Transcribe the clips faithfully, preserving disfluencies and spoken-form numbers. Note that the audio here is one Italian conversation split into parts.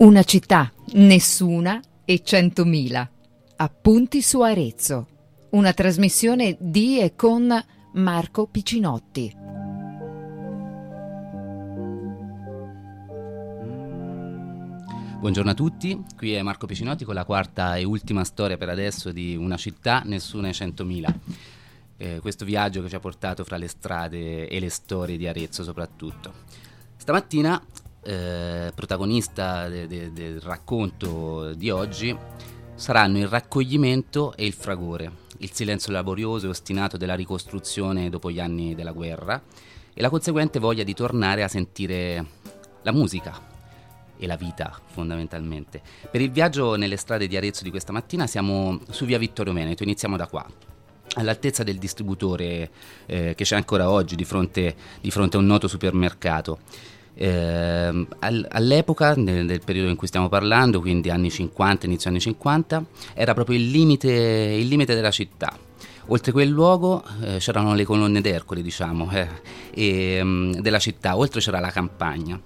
Una città, nessuna e centomila. Appunti su Arezzo. Una trasmissione di e con Marco Piccinotti. Buongiorno a tutti, qui è Marco Piccinotti con la quarta e ultima storia per adesso di Una città, nessuna e centomila. Eh, questo viaggio che ci ha portato fra le strade e le storie di Arezzo soprattutto. Stamattina, eh, protagonista de- de- del racconto di oggi saranno il raccoglimento e il fragore, il silenzio laborioso e ostinato della ricostruzione dopo gli anni della guerra e la conseguente voglia di tornare a sentire la musica e la vita, fondamentalmente. Per il viaggio nelle strade di Arezzo di questa mattina siamo su via Vittorio Veneto, iniziamo da qua, all'altezza del distributore eh, che c'è ancora oggi di fronte, di fronte a un noto supermercato. Eh, all, all'epoca, nel, nel periodo in cui stiamo parlando, quindi anni cinquanta, inizio anni cinquanta, era proprio il limite, il limite della città. Oltre quel luogo eh, c'erano le colonne d'Ercole, diciamo, eh, e, um, della città, oltre c'era la campagna.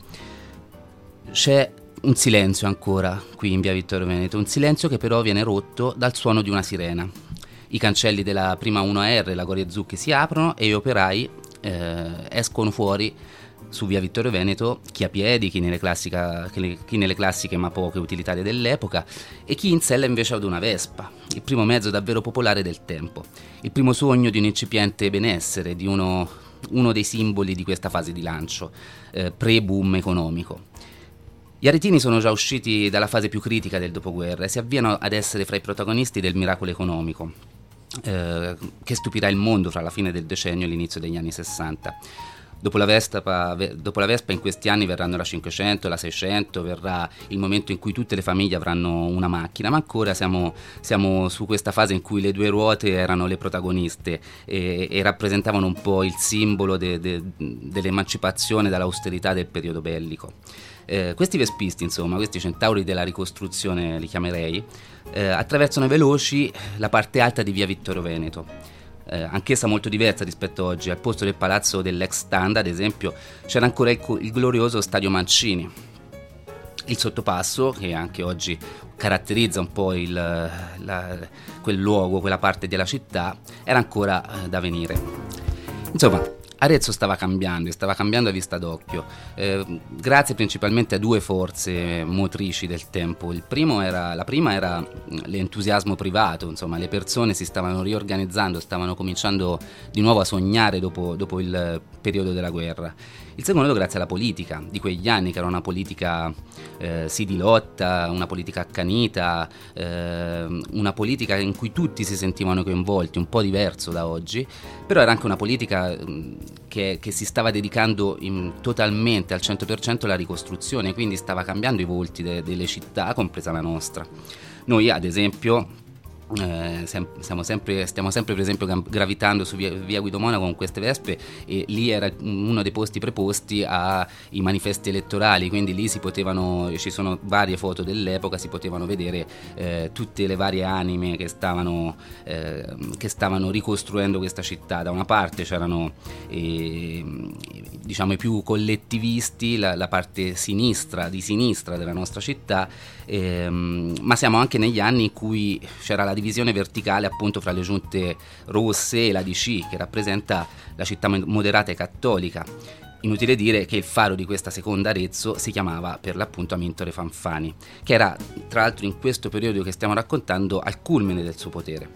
C'è un silenzio ancora qui in via Vittorio Veneto, un silenzio che però viene rotto dal suono di una sirena. I cancelli della prima uno A R, la Coria Zucchi, si aprono e gli operai eh, escono fuori su via Vittorio Veneto, chi a piedi, chi nelle, classica, chi nelle classiche ma poche utilitarie dell'epoca, e chi in sella invece ad una Vespa, il primo mezzo davvero popolare del tempo, il primo sogno di un incipiente benessere, di uno, uno dei simboli di questa fase di lancio, eh, pre-boom economico. Gli aretini sono già usciti dalla fase più critica del dopoguerra e si avviano ad essere fra i protagonisti del miracolo economico, eh, che stupirà il mondo fra la fine del decennio e l'inizio degli anni sessanta. Dopo la, Vespa, dopo la Vespa in questi anni verranno la cinquecento, la seicento, verrà il momento in cui tutte le famiglie avranno una macchina, ma ancora siamo, siamo su questa fase in cui le due ruote erano le protagoniste e, e rappresentavano un po' il simbolo de, de, dell'emancipazione dall'austerità del periodo bellico. Eh, questi vespisti, insomma, questi centauri della ricostruzione li chiamerei, eh, attraversano veloci la parte alta di via Vittorio Veneto. Eh, anch'essa molto diversa rispetto a oggi. Al posto del palazzo dell'ex Standa, ad esempio, c'era ancora il, il glorioso Stadio Mancini. Il sottopasso, che anche oggi caratterizza un po' il, la, quel luogo, quella parte della città, era ancora eh, da venire. Insomma, Arezzo stava cambiando e stava cambiando a vista d'occhio, eh, grazie principalmente a due forze motrici del tempo. Il primo era, la prima era l'entusiasmo privato, insomma le persone si stavano riorganizzando, stavano cominciando di nuovo a sognare dopo, dopo il periodo della guerra. Il secondo grazie alla politica di quegli anni, che era una politica eh, sì di lotta, una politica accanita, eh, una politica in cui tutti si sentivano coinvolti, un po' diverso da oggi, però era anche una politica mh, che, che si stava dedicando in, totalmente al cento per cento alla ricostruzione, quindi stava cambiando i volti de, delle città, compresa la nostra. Noi ad esempio Eh, siamo sempre, stiamo sempre per esempio gravitando su via, via Guido Monaco con queste Vespe, e lì era uno dei posti preposti ai manifesti elettorali, quindi lì si potevano, ci sono varie foto dell'epoca, si potevano vedere eh, tutte le varie anime che stavano, eh, che stavano ricostruendo questa città. Da una parte c'erano eh, diciamo i più collettivisti, la, la parte sinistra di sinistra della nostra città, eh, ma siamo anche negli anni in cui c'era la divisione verticale appunto fra le giunte rosse e la D C, che rappresenta la città moderata e cattolica. Inutile dire che il faro di questa seconda Arezzo si chiamava per l'appunto Amintore Fanfani, che era tra l'altro in questo periodo che stiamo raccontando al culmine del suo potere.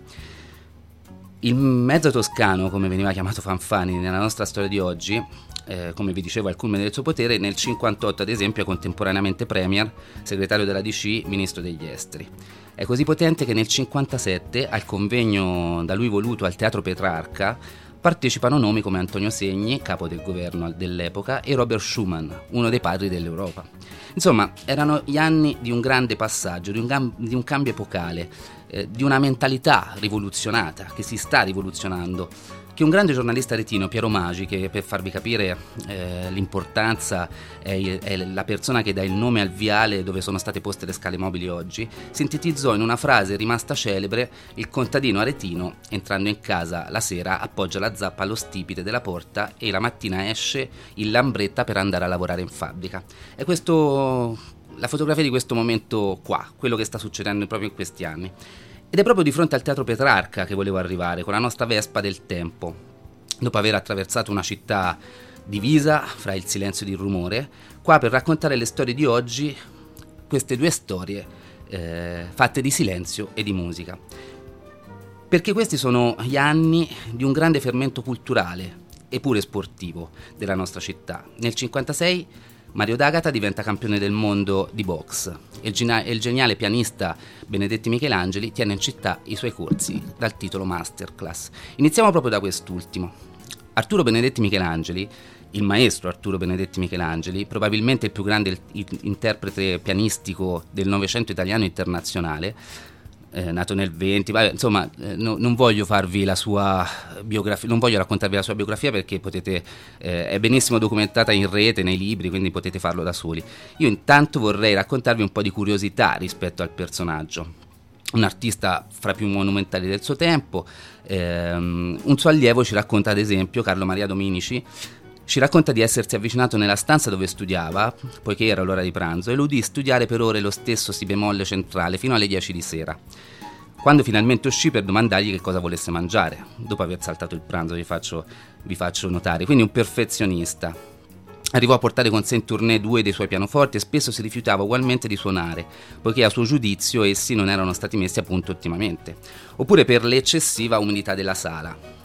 Il mezzo toscano, come veniva chiamato Fanfani nella nostra storia di oggi, eh, come vi dicevo al culmine del suo potere, nel cinquantotto ad esempio è contemporaneamente premier, segretario della D C, ministro degli esteri. È così potente che nel cinquantasette, al convegno da lui voluto al Teatro Petrarca, partecipano nomi come Antonio Segni, capo del governo dell'epoca, e Robert Schuman, uno dei padri dell'Europa. Insomma, erano gli anni di un grande passaggio, di un, gam- di un cambio epocale, eh, di una mentalità rivoluzionata, che si sta rivoluzionando, che un grande giornalista aretino, Piero Magi, che per farvi capire eh, l'importanza è, è la persona che dà il nome al viale dove sono state poste le scale mobili oggi, sintetizzò in una frase rimasta celebre: il contadino aretino, entrando in casa la sera, appoggia la zappa allo stipite della porta e la mattina esce in lambretta per andare a lavorare in fabbrica. E questo la fotografia di questo momento qua, quello che sta succedendo proprio in questi anni. Ed è proprio di fronte al Teatro Petrarca che volevo arrivare, con la nostra Vespa del tempo. Dopo aver attraversato una città divisa fra il silenzio ed il rumore, qua per raccontare le storie di oggi, queste due storie eh, fatte di silenzio e di musica. Perché questi sono gli anni di un grande fermento culturale e pure sportivo della nostra città. Nel cinquantasei Mario D'Agata diventa campione del mondo di box e il, gena- e il geniale pianista Benedetti Michelangeli tiene in città i suoi corsi dal titolo Masterclass. Iniziamo proprio da quest'ultimo. Arturo Benedetti Michelangeli, il maestro Arturo Benedetti Michelangeli, probabilmente il più grande interprete pianistico del Novecento italiano internazionale, Eh, nato nel venti, vabbè, insomma eh, no, non voglio farvi la sua biografia, non voglio raccontarvi la sua biografia perché potete, eh, è benissimo documentata in rete, nei libri, quindi potete farlo da soli. Io intanto vorrei raccontarvi un po' di curiosità rispetto al personaggio. Un artista fra più monumentali del suo tempo, ehm, un suo allievo ci racconta ad esempio, Carlo Maria Dominici, ci racconta di essersi avvicinato nella stanza dove studiava, poiché era l'ora di pranzo, e lo udì studiare per ore lo stesso si bemolle centrale fino alle dieci di sera. Quando finalmente uscì per domandargli che cosa volesse mangiare, dopo aver saltato il pranzo, vi faccio, vi faccio notare. Quindi un perfezionista. Arrivò a portare con sé in tournée due dei suoi pianoforti e spesso si rifiutava ugualmente di suonare, poiché a suo giudizio essi non erano stati messi a punto ottimamente, oppure per l'eccessiva umidità della sala.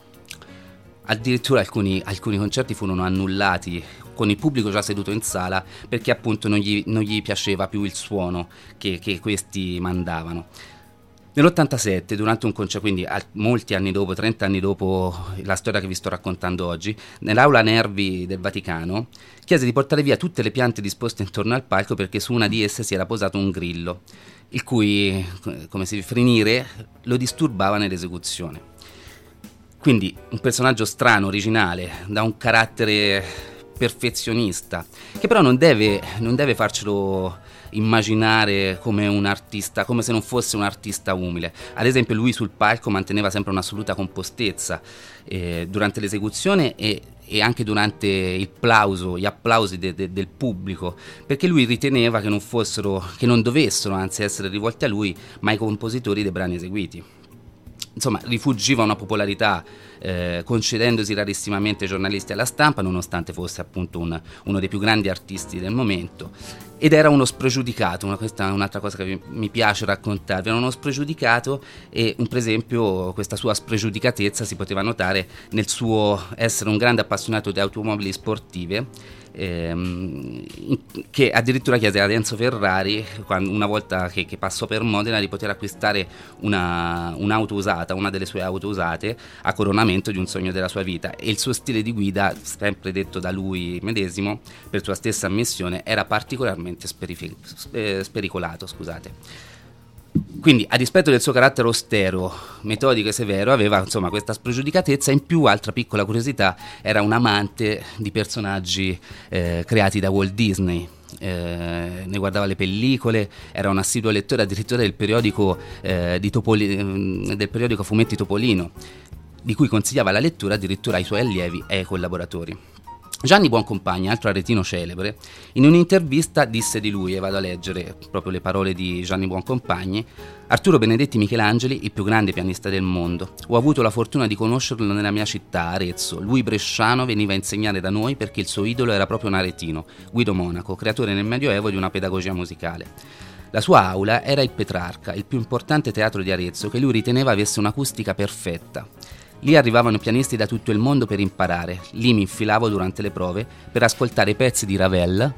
Addirittura alcuni, alcuni concerti furono annullati con il pubblico già seduto in sala perché appunto non gli, non gli piaceva più il suono che, che questi mandavano. Nell'ottantasette, durante un concerto, quindi molti anni dopo, trenta anni dopo la storia che vi sto raccontando oggi, nell'aula Nervi del Vaticano, chiese di portare via tutte le piante disposte intorno al palco perché su una di esse si era posato un grillo, il cui, come si dice, frinire lo disturbava nell'esecuzione. Quindi un personaggio strano, originale, da un carattere perfezionista, che però non deve, non deve farcelo immaginare come un artista, come se non fosse un artista umile. Ad esempio lui sul palco manteneva sempre un'assoluta compostezza eh, durante l'esecuzione e, e anche durante il plauso, gli applausi de, de, del pubblico, perché lui riteneva che non fossero, che non dovessero anzi essere rivolti a lui, ma ai compositori dei brani eseguiti. Insomma, rifuggiva una popolarità eh, concedendosi rarissimamente giornalisti alla stampa, nonostante fosse appunto un, uno dei più grandi artisti del momento. Ed era uno spregiudicato, una, questa è un'altra cosa che mi piace raccontarvi, era uno spregiudicato e un, per esempio questa sua spregiudicatezza si poteva notare nel suo essere un grande appassionato di automobili sportive, ehm, che addirittura chiese ad Enzo Ferrari, quando, una volta che, che passò per Modena, di poter acquistare una, un'auto usata, una delle sue auto usate, a coronamento di un sogno della sua vita. E il suo stile di guida, sempre detto da lui medesimo, per sua stessa ammissione, era particolarmente Sperifi- eh, spericolato, scusate. Quindi, a dispetto del suo carattere austero, metodico e severo, aveva insomma questa spregiudicatezza. In più, altra piccola curiosità, era un amante di personaggi eh, creati da Walt Disney. Eh, ne guardava le pellicole, era un assiduo lettore addirittura del periodico, eh, di Topoli- del periodico Fumetti Topolino, di cui consigliava la lettura addirittura ai suoi allievi e ai collaboratori. Gianni Buoncompagni, altro aretino celebre, in un'intervista disse di lui, e vado a leggere proprio le parole di Gianni Buoncompagni: Arturo Benedetti Michelangeli, il più grande pianista del mondo. Ho avuto la fortuna di conoscerlo nella mia città, Arezzo. Lui bresciano veniva a insegnare da noi perché il suo idolo era proprio un aretino, Guido Monaco, creatore nel Medioevo di una pedagogia musicale. La sua aula era il Petrarca, il più importante teatro di Arezzo, che lui riteneva avesse un'acustica perfetta. Lì arrivavano pianisti da tutto il mondo per imparare. Lì mi infilavo durante le prove per ascoltare pezzi di Ravel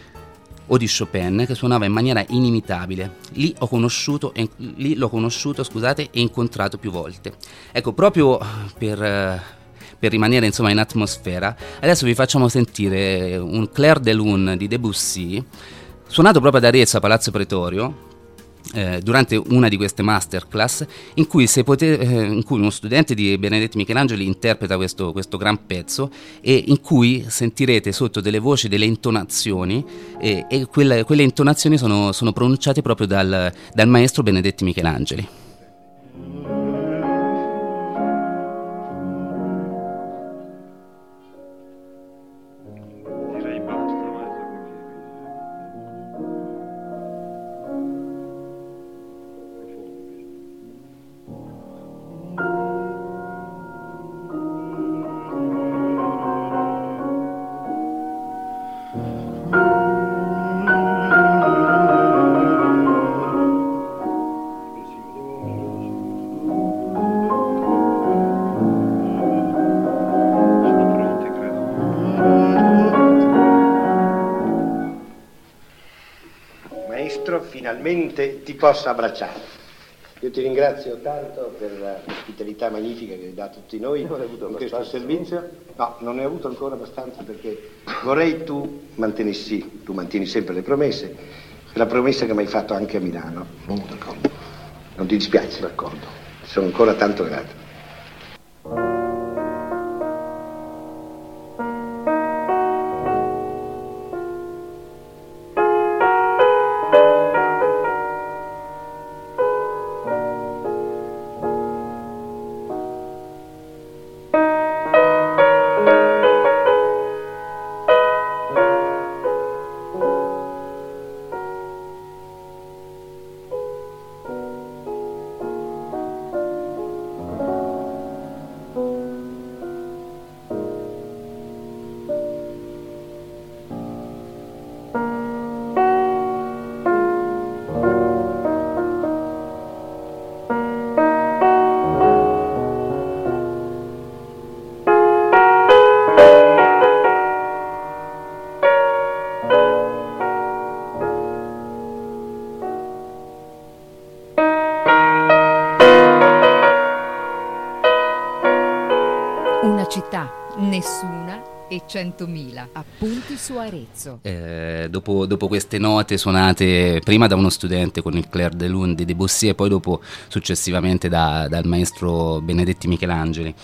o di Chopin che suonava in maniera inimitabile. Lì ho conosciuto, lì l'ho conosciuto, scusate, e incontrato più volte. Ecco, proprio per, per rimanere insomma in atmosfera, adesso vi facciamo sentire un Clair de Lune di Debussy, suonato proprio ad Arezzo a Palazzo Pretorio, Eh, durante una di queste masterclass in cui, se pote- eh, in cui uno studente di Benedetti Michelangeli interpreta questo, questo gran pezzo, e in cui sentirete sotto delle voci, delle intonazioni, eh, e quelle, quelle intonazioni sono, sono pronunciate proprio dal, dal maestro Benedetti Michelangeli. finalmente ti possa abbracciare. Io ti ringrazio tanto per l'ospitalità magnifica che hai dato a tutti noi in questo servizio. No, non ne ho avuto ancora abbastanza, perché vorrei tu mantenessi, tu mantieni sempre le promesse, la promessa che mi hai fatto anche a Milano. Oh, d'accordo. Non ti dispiace? D'accordo. Sono ancora tanto grato. Una città, nessuna e centomila. Appunti su Arezzo. Eh, dopo, dopo queste note suonate prima da uno studente con il Clair de Lune di Debussy e poi dopo successivamente da, dal maestro Benedetti Michelangeli,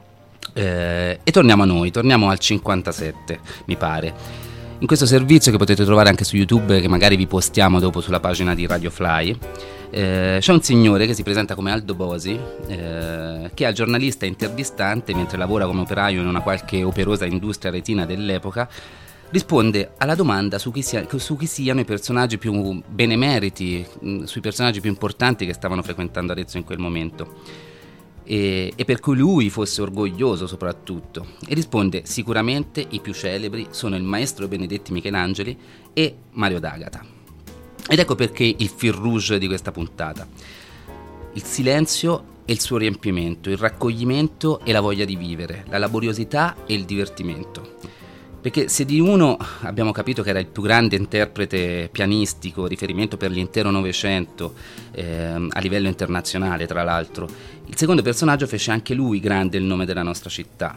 eh, e torniamo a noi, torniamo al cinquantasette, mi pare. In questo servizio, che potete trovare anche su YouTube, che magari vi postiamo dopo sulla pagina di Radio Fly, eh, c'è un signore che si presenta come Aldo Bosi, eh, che è giornalista intervistante mentre lavora come operaio in una qualche operosa industria retina dell'epoca. Risponde alla domanda su chi, sia, su chi siano i personaggi più benemeriti, mh, sui personaggi più importanti che stavano frequentando Arezzo in quel momento. E, e per cui lui fosse orgoglioso soprattutto, e risponde: sicuramente i più celebri sono il maestro Benedetti Michelangeli e Mario D'Agata. Ed ecco perché il fil rouge di questa puntata: il silenzio e il suo riempimento, il raccoglimento e la voglia di vivere, la laboriosità e il divertimento. Perché se di uno abbiamo capito che era il più grande interprete pianistico, riferimento per l'intero Novecento, eh, a livello internazionale tra l'altro, il secondo personaggio fece anche lui grande il nome della nostra città.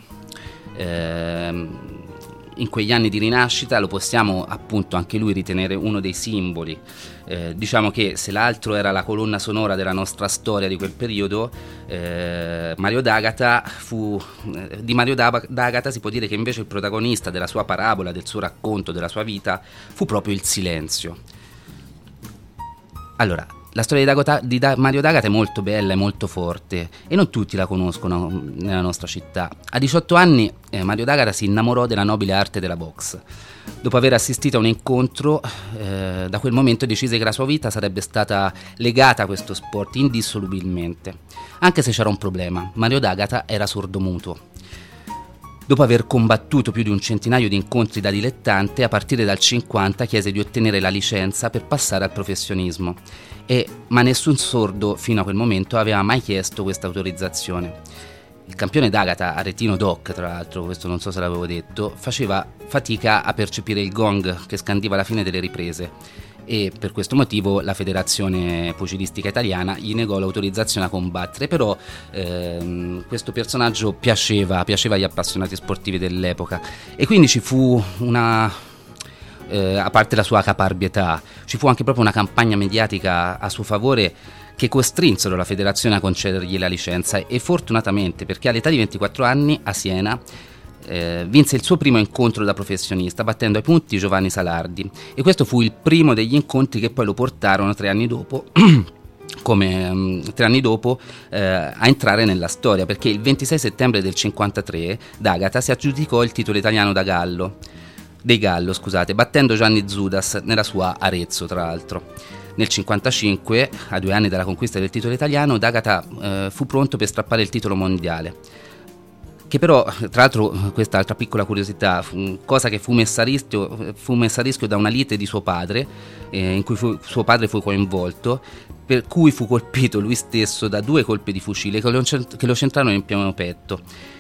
Eh, in quegli anni di rinascita lo possiamo appunto anche lui ritenere uno dei simboli. Eh, diciamo che se l'altro era la colonna sonora della nostra storia di quel periodo, eh, Mario D'Agata fu, eh, di Mario D'Agata si può dire che invece il protagonista della sua parabola, del suo racconto, della sua vita, fu proprio il silenzio. Allora, la storia di, D'Agata, di da- Mario D'Agata è molto bella, è molto forte, e non tutti la conoscono nella nostra città. A diciotto anni eh, Mario D'Agata si innamorò della nobile arte della boxe. Dopo aver assistito a un incontro, eh, da quel momento decise che la sua vita sarebbe stata legata a questo sport indissolubilmente. Anche se c'era un problema: Mario D'Agata era sordomuto. Dopo aver combattuto più di un centinaio di incontri da dilettante, a partire dal cinquanta chiese di ottenere la licenza per passare al professionismo, e, ma nessun sordo fino a quel momento aveva mai chiesto questa autorizzazione. Il campione D'Agata, aretino doc tra l'altro, questo non so se l'avevo detto, faceva fatica a percepire il gong che scandiva la fine delle riprese, e per questo motivo la Federazione Pugilistica Italiana gli negò l'autorizzazione a combattere. Però ehm, questo personaggio piaceva, piaceva agli appassionati sportivi dell'epoca, e quindi ci fu una, eh, a parte la sua caparbietà, ci fu anche proprio una campagna mediatica a suo favore che costrinsero la federazione a concedergli la licenza, e fortunatamente, perché all'età di ventiquattro anni a Siena Eh, vinse il suo primo incontro da professionista, battendo ai punti Giovanni Salardi, e questo fu il primo degli incontri che poi lo portarono tre anni dopo come um, tre anni dopo eh, a entrare nella storia, perché il ventisei settembre del cinquantatré D'Agata si aggiudicò il titolo italiano da Gallo dei Gallo, scusate, battendo Gianni Zudas nella sua Arezzo, tra l'altro. Nel cinquantacinque, a due anni dalla conquista del titolo italiano, D'Agata eh, fu pronto per strappare il titolo mondiale, che però, tra l'altro, questa altra piccola curiosità, fu cosa che fu messa a rischio, fu messa a rischio da una lite di suo padre, eh, in cui fu, suo padre fu coinvolto, per cui fu colpito lui stesso da due colpi di fucile che lo, che lo centrarono in pieno petto.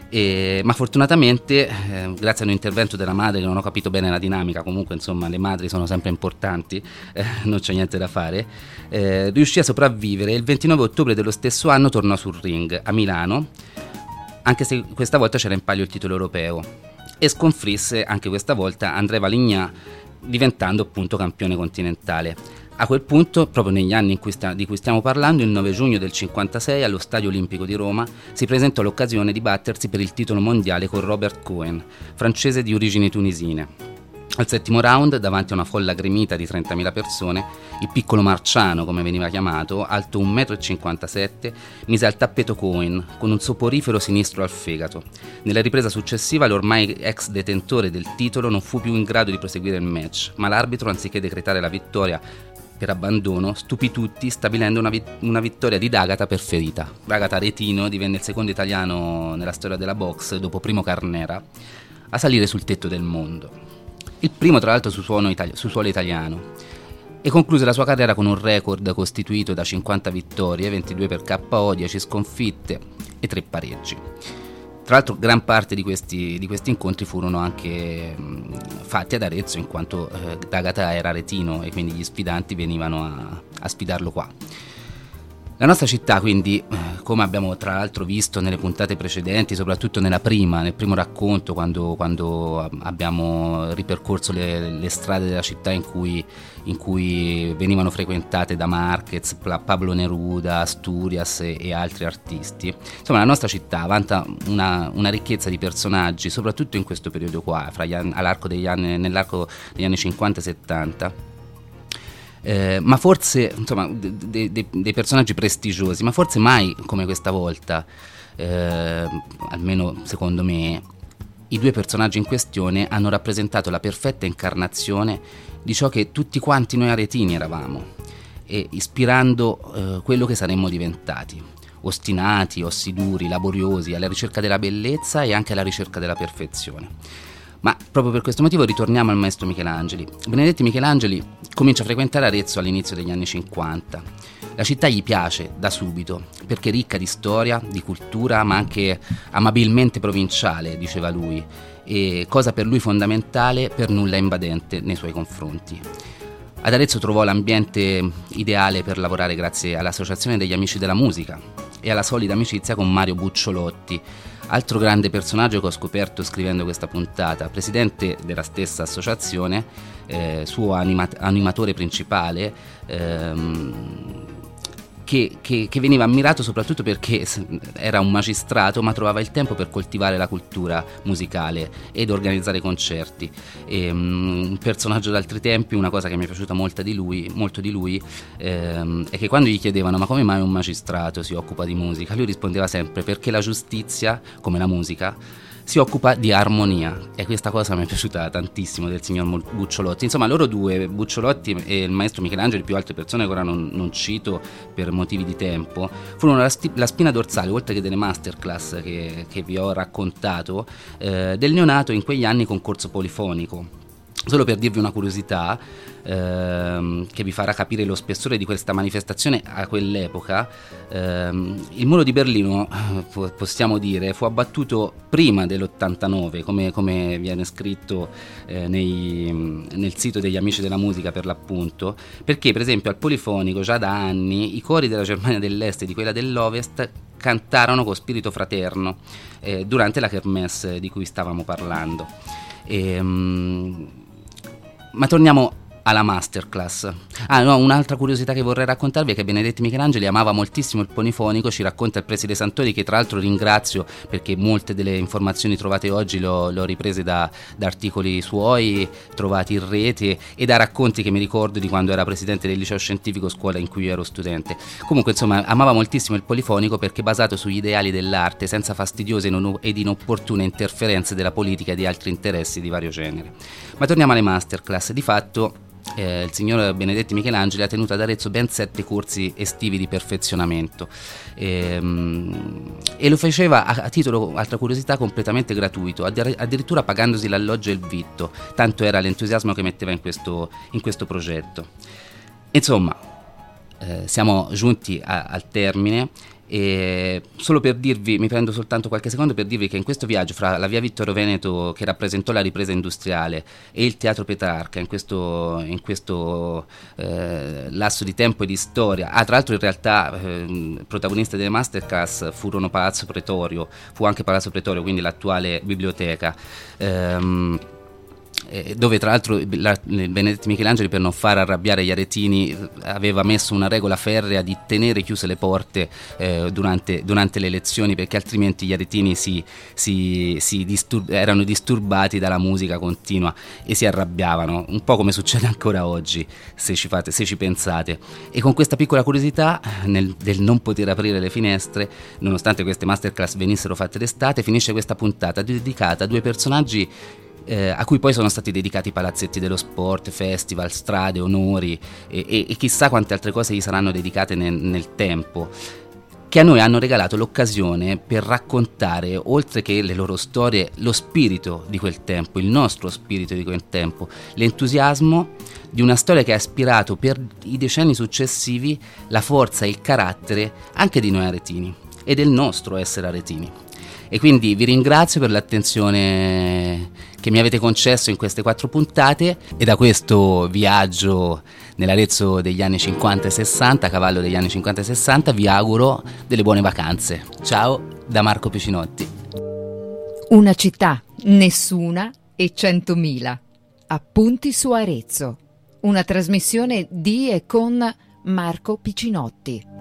E, ma fortunatamente, eh, grazie a un intervento della madre, che non ho capito bene la dinamica, comunque insomma le madri sono sempre importanti, eh, non c'è niente da fare, eh, riuscì a sopravvivere e il ventinove ottobre dello stesso anno tornò sul ring a Milano, anche se questa volta c'era in palio il titolo europeo, e sconfisse anche questa volta André Valignà, diventando appunto campione continentale. A quel punto, proprio negli anni in cui sta, di cui stiamo parlando, il nove giugno del cinquantasei allo Stadio Olimpico di Roma si presentò l'occasione di battersi per il titolo mondiale con Robert Cohen, francese di origini tunisine. Al settimo round, davanti a una folla gremita di trentamila persone, il piccolo marciano, come veniva chiamato, alto un metro e cinquantasette, mise al tappeto Cohen con un soporifero sinistro al fegato. Nella ripresa successiva l'ormai ex detentore del titolo non fu più in grado di proseguire il match, ma l'arbitro, anziché decretare la vittoria per abbandono, stupì tutti stabilendo una, vit- una vittoria di D'Agata per ferita. D'Agata Retino divenne il secondo italiano nella storia della box, dopo Primo Carnera, a salire sul tetto del mondo. Il primo tra l'altro su, suono itali- su suolo italiano, e concluse la sua carriera con un record costituito da cinquanta vittorie, ventidue per K O, dieci sconfitte e tre pareggi. Tra l'altro gran parte di questi, di questi incontri furono anche mh, fatti ad Arezzo, in quanto eh, D'Agata era aretino e quindi gli sfidanti venivano a, a sfidarlo qua. La nostra città quindi, come abbiamo tra l'altro visto nelle puntate precedenti, soprattutto nella prima, nel primo racconto, quando, quando abbiamo ripercorso le, le strade della città in cui, in cui venivano frequentate da Márquez, Pablo Neruda, Asturias e, e altri artisti. Insomma, la nostra città vanta una, una ricchezza di personaggi, soprattutto in questo periodo qua, fra gli anni, all'arco degli anni, nell'arco degli anni cinquanta e settanta. Eh, ma forse, insomma, de, de, dei personaggi prestigiosi, ma forse mai come questa volta, eh, almeno secondo me, i due personaggi in questione hanno rappresentato la perfetta incarnazione di ciò che tutti quanti noi aretini eravamo, e ispirando eh, quello che saremmo diventati: ostinati, ossiduri, laboriosi, alla ricerca della bellezza e anche alla ricerca della perfezione. Ma proprio per questo motivo ritorniamo al maestro Michelangeli. Benedetti Michelangeli comincia a frequentare Arezzo all'inizio degli anni cinquanta. La città gli piace da subito, perché è ricca di storia, di cultura, ma anche amabilmente provinciale, diceva lui, e cosa per lui fondamentale, per nulla invadente nei suoi confronti. Ad Arezzo trovò l'ambiente ideale per lavorare grazie all'Associazione degli Amici della Musica e alla solida amicizia con Mario Bucciolotti, altro grande personaggio che ho scoperto scrivendo questa puntata, presidente della stessa associazione, eh, suo anima- animatore principale, ehm, che, che, che veniva ammirato soprattutto perché era un magistrato, ma trovava il tempo per coltivare la cultura musicale ed organizzare concerti. E, um, un personaggio d'altri tempi, una cosa che mi è piaciuta molto di lui, molto di lui ehm, è che quando gli chiedevano ma come mai un magistrato si occupa di musica, lui rispondeva sempre: perché la giustizia, come la musica, si occupa di armonia. E questa cosa mi è piaciuta tantissimo del signor Bucciolotti. Insomma, loro due, Bucciolotti e il maestro Michelangeli, più altre persone che ora non, non cito per motivi di tempo, furono la, sti- la spina dorsale, oltre che delle masterclass che, che vi ho raccontato, eh, del neonato in quegli anni concorso polifonico. Solo per dirvi una curiosità ehm, che vi farà capire lo spessore di questa manifestazione a quell'epoca, ehm, il muro di Berlino, eh, possiamo dire, fu abbattuto prima dell'ottantanove, come, come viene scritto eh, nei, nel sito degli Amici della Musica, per l'appunto, perché per esempio al polifonico già da anni i cori della Germania dell'Est e di quella dell'Ovest cantarono con spirito fraterno eh, durante la kermesse di cui stavamo parlando. E, um, ma torniamo alla masterclass. Ah no, un'altra curiosità che vorrei raccontarvi è che Benedetti Michelangeli amava moltissimo il polifonico. Ci racconta il preside Santori, che tra l'altro ringrazio perché molte delle informazioni trovate oggi le ho riprese da, da articoli suoi trovati in rete e da racconti che mi ricordo di quando era presidente del liceo scientifico, scuola in cui io ero studente. Comunque insomma amava moltissimo il polifonico perché basato sugli ideali dell'arte, senza fastidiose ed inopportune interferenze della politica e di altri interessi di vario genere. Ma torniamo alle masterclass. Di fatto Eh, il signor Benedetti Michelangeli ha tenuto ad Arezzo ben sette corsi estivi di perfezionamento e, e lo faceva a, a titolo, altra curiosità, completamente gratuito, addirittura pagandosi l'alloggio e il vitto, tanto era l'entusiasmo che metteva in questo, in questo progetto. Insomma, eh, siamo giunti a, al termine E solo per dirvi, mi prendo soltanto qualche secondo per dirvi che in questo viaggio fra la via Vittorio Veneto, che rappresentò la ripresa industriale, e il Teatro Petrarca, in questo, in questo eh, lasso di tempo e di storia, ah, tra l'altro in realtà eh, protagoniste delle masterclass furono Palazzo Pretorio, fu anche Palazzo Pretorio, quindi l'attuale biblioteca, ehm, dove tra l'altro la, Benedetti Michelangeli, per non far arrabbiare gli aretini, aveva messo una regola ferrea di tenere chiuse le porte eh, durante, durante le lezioni, perché altrimenti gli aretini si, si, si distur- erano disturbati dalla musica continua e si arrabbiavano, un po' come succede ancora oggi, se ci, fate, se ci pensate. E con questa piccola curiosità nel, del non poter aprire le finestre, nonostante queste masterclass venissero fatte d'estate, finisce questa puntata dedicata a due personaggi Eh, a cui poi sono stati dedicati palazzetti dello sport, festival, strade, onori e, e, e chissà quante altre cose gli saranno dedicate nel, nel tempo, che a noi hanno regalato l'occasione per raccontare, oltre che le loro storie, lo spirito di quel tempo, il nostro spirito di quel tempo, l'entusiasmo di una storia che ha ispirato per i decenni successivi la forza e il carattere anche di noi aretini e del nostro essere aretini. E quindi vi ringrazio per l'attenzione che mi avete concesso in queste quattro puntate, e da questo viaggio nell'Arezzo degli anni cinquanta e sessanta, a cavallo degli anni cinquanta e sessanta, vi auguro delle buone vacanze. Ciao da Marco Picinotti. Una città, nessuna e centomila. Appunti su Arezzo. Una trasmissione di e con Marco Picinotti.